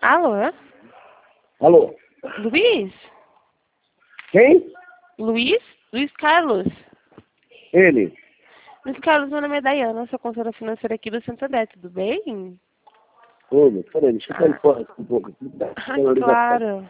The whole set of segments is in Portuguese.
Alô? Alô? Luiz? Quem? Luiz? Luiz Carlos? Ele. Luiz Carlos, meu nome é Dayana, sou consultora financeira aqui do Santander, tudo bem? Ô, peraí, deixa eu sair fora um pouco aqui. Claro.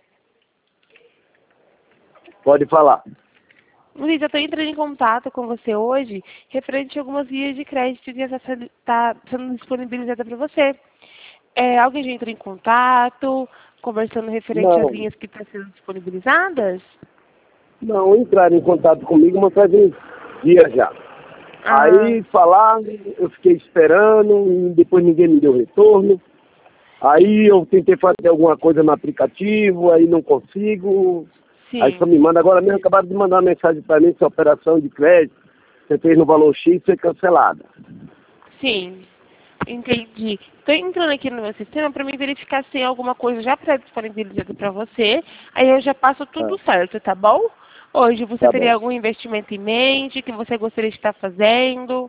Pode falar. Luiz, eu estou entrando em contato com você hoje referente a algumas vias de crédito que já está sendo disponibilizada para você. Alguém já entrou em contato, conversando referente às Não, linhas que estão sendo disponibilizadas? não entraram em contato comigo, mas faz uns dias já. Ah, Aí falaram, eu fiquei esperando, e depois ninguém me deu retorno. Aí eu tentei fazer alguma coisa no aplicativo, aí não consigo. Aí só sim, me manda, agora mesmo acabaram de mandar uma mensagem para mim que a operação de crédito que você fez no valor X foi cancelada. sim, entendi. Estou entrando aqui no meu sistema para me verificar se tem alguma coisa já pré-disponibilizada para você. Aí eu já passo Ah, tudo certo, tá bom? Hoje você tá teria bom. algum investimento em mente que você gostaria de estar fazendo?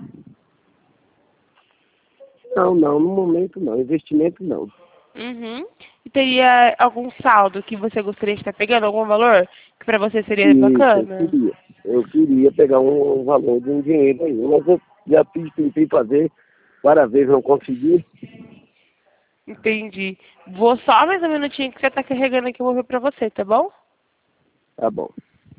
Não, não, no momento não, investimento não. Uhum. E teria algum saldo que você gostaria de estar pegando? Algum valor que para você seria Isso, eu bacana? queria. Eu queria pegar um valor de um dinheiro aí, mas eu já fiz, tentei fazer várias vezes, não consegui. Entendi. Vou só mais um minutinho que você está carregando aqui, eu vou ver para você, tá bom? Tá bom.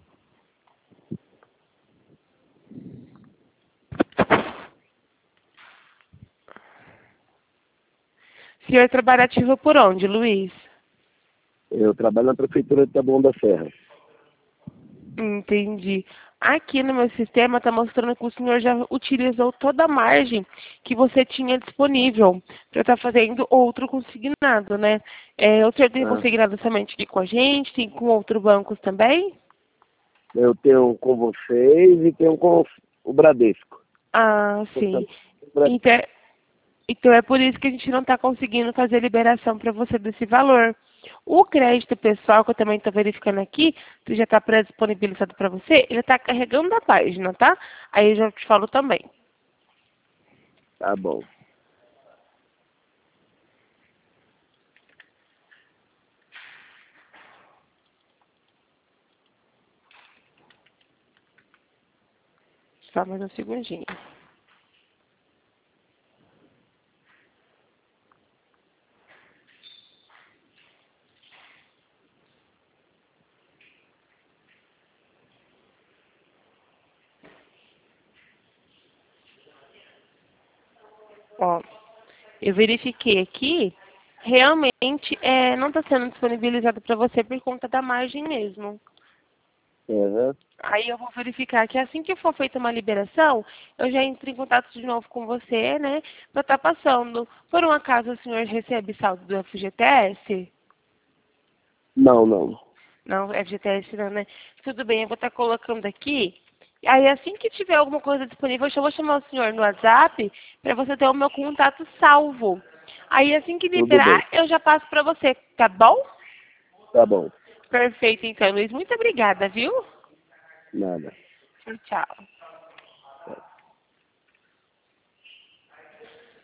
O senhor trabalha ativo por onde, Luiz? Eu trabalho na prefeitura de Taboão da Serra. Entendi. Aqui no meu sistema está mostrando que o senhor já utilizou toda a margem que você tinha disponível para estar fazendo outro consignado, né? O senhor tem Ah, consignado somente aqui com a gente, tem com outros bancos também? eu tenho com vocês e tenho com o Bradesco. Ah, sim. Portanto, o Bra- Então, então é por isso que a gente não está conseguindo fazer liberação para você desse valor. O crédito pessoal, que eu também estou verificando aqui, que já está pré-disponibilizado para você, ele está carregando a página, tá? Aí eu já te falo também. Tá bom. Só mais um segundinho. Ó, eu verifiquei aqui, realmente não está sendo disponibilizado para você por conta da margem mesmo. Uhum. Aí eu vou verificar que assim que for feita uma liberação, eu já entro em contato de novo com você, né? Para estar passando. Por um acaso o senhor recebe saldo do FGTS? Não, não. Não, FGTS não, né? Tudo bem, eu vou estar colocando aqui. Aí assim que tiver alguma coisa disponível, eu já vou chamar o senhor no WhatsApp para você ter o meu contato salvo. Aí assim que Tudo bem. liberar, eu já passo para você, tá bom? Tá bom. Perfeito, então, Luiz. Muito obrigada, viu? Nada. Tchau, tchau.